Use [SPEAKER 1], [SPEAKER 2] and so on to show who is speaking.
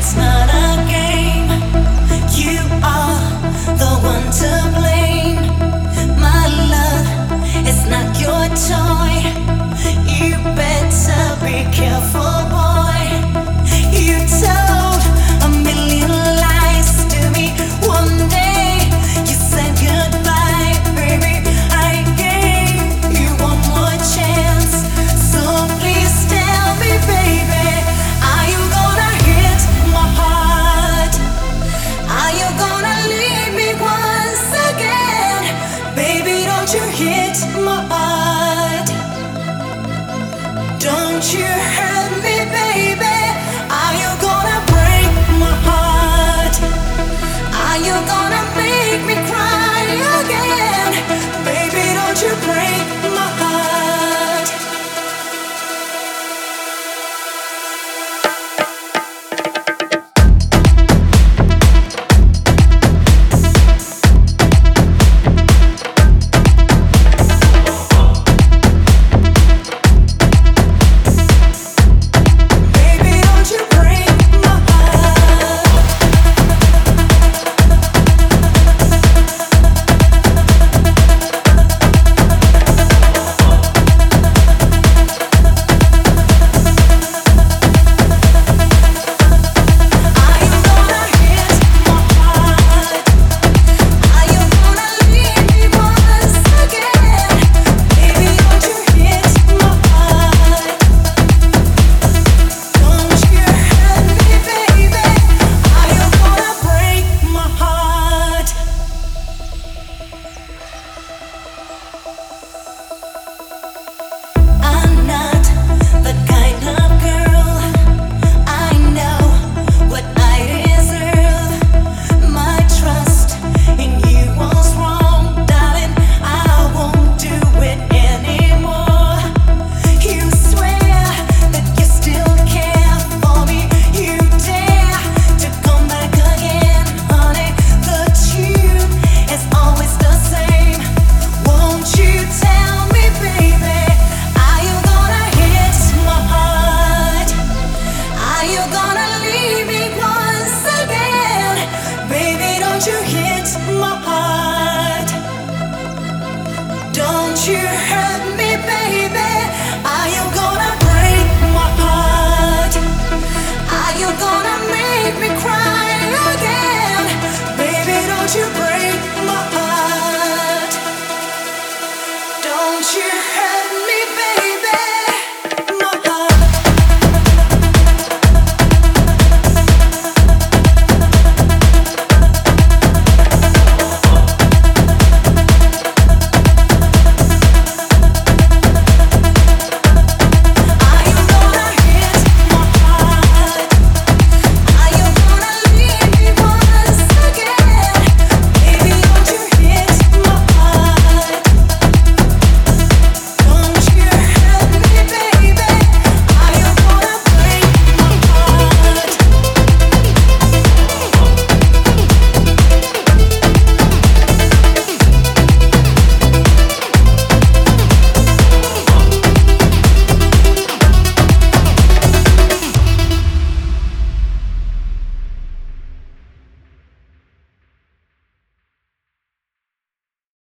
[SPEAKER 1] It's not a game. You are the one to blame. My love, it's not your toy. You better be careful, boy. You told a million lies to me one day. You said goodbye, baby. I gave you one more chance. So please tell me, baby, are you gonna hit my heart? Are you gonna leave me once again? Baby, don't you hit my heart. Don't you hurt